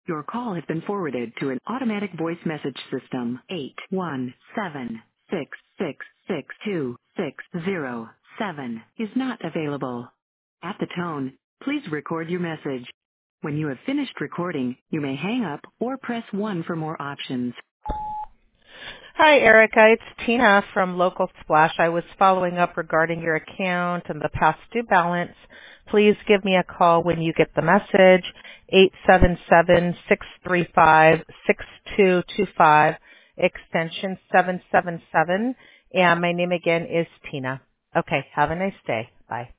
Your call has been forwarded to an automatic voice message system. 817-666-2607 is not available. At the tone, please record your message. When you have finished recording, you may hang up or press 1 for more options. Hi, Erica. It's Tina from Local Splash. I was following up regarding your account and the past due balance. Please give me a call when you get the message, 877-635-6225, extension 777. And my name again is Tina. Okay, have a nice day. Bye.